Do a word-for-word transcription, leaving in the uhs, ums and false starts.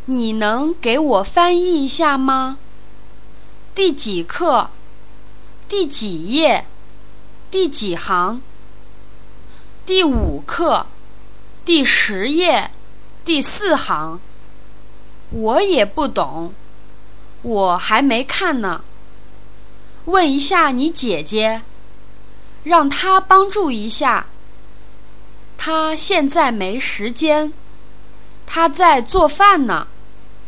你能给我翻译一下吗？第几课？第几页？第几行？第五课，第十页，第四行。我也不懂，我还没看呢。问一下你姐姐，让她帮助一下。她现在没时间，她在做饭呢。